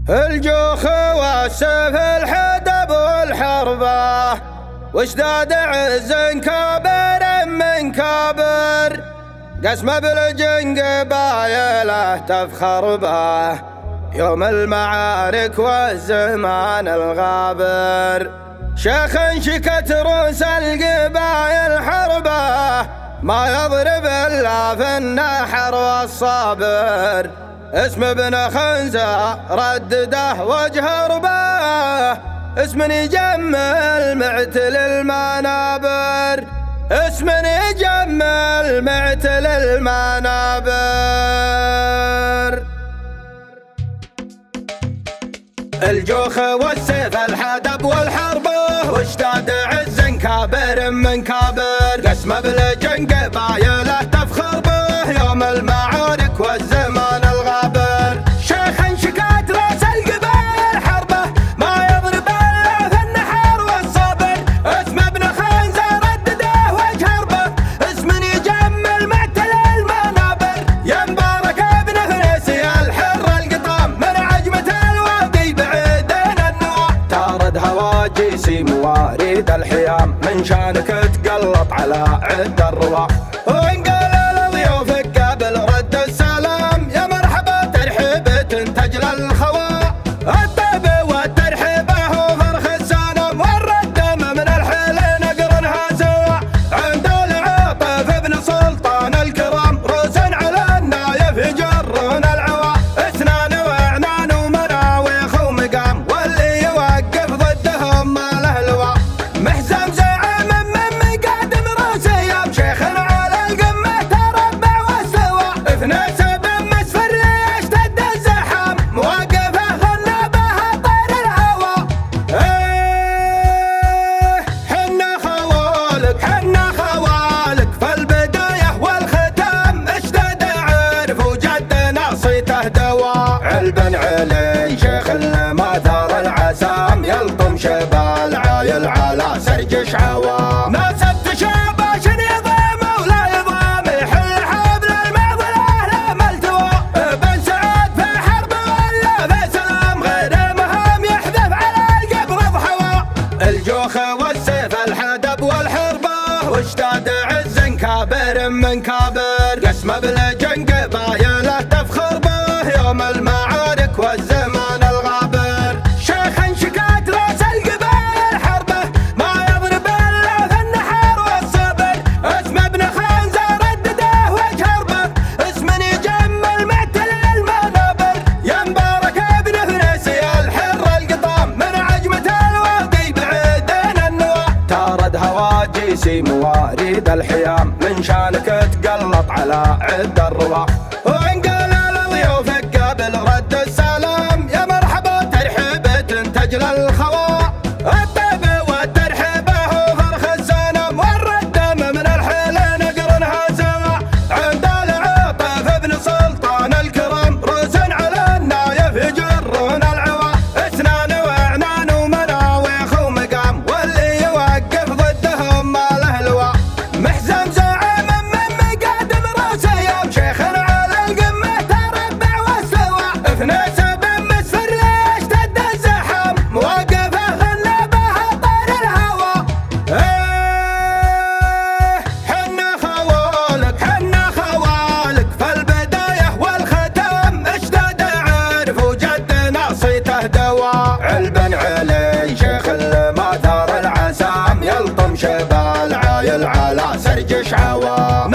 الجوخ والسيف الحدب والحربة واشداد عز كابر من كابر قسم بالجنق بايله تفخر به يوم المعارك والزمان الغابر. شيخ شكت رؤوس القبايل حربه ما يضرب الا في النحر والصابر. اسم ابن خنزة ردده وجه رباه اسم يجمل معتل المنابر. اسم يجمل معتل المنابر. الجوخ والسيف الحدب والحربه واشتاد عز كابر من كابر قسم بالجنق بايله تفخر به يوم المعارك والزمان الغابر. شيخ شكات راس القبائل حربه ما يضرب الا في النحر والصبر. اسم ابن خنزة ردده وجه ربه اسم يجمل معتل المنابر. يا مبارك ابن فنيسي الحر القطام من عجمة الوادي بعيدين النوى. تارد هواجيسي مواريد الحيام من شانك تقلط على عد الروا. علبن علي شيخ الماثر العسام يلطم شبال عايل على سرجش عوام. ناسبت شاباش نظام ولا يضام يحل حبل المعضله لا ملتوى. بن سعد في حرب ولا في سلام غير مهام يحذف على القبر ضحوى. الجوخ والسيف الحدب والحربه واشتاد عز كابر من كابر قسم بالجنق بايله تفخر به يوم المعارك والزمان الغابر. شيخ شكات راس القبائل حربه ما يضرب الا في النحر والصبر. اسم ابن خنزة ردده وجه ربه اسم يجمل معتل المنابر. يا مبارك ابن فنيسي الحر القطام من عجمة الوادي بعيدين النوى. تارد هواجيسي مواريد الحيام من شانك تقلط على عد الروا. الخوا الطيب والترحيبه وفرخ السنم والردم من الحيل نقرنها سوا. عند العطف ابن سلطان الكرم روس على النايف يجرون العوا. اسنان وعنان ومناويخ ومقام واللي يوقف ضدهم ما له لوا. محزم زعيم من مقادم راس يوم شيخ على القمه تربع واستوى. فنيس علبن علي شيخ الماثر العسام يلطم شبال عايل على سرجش عوام.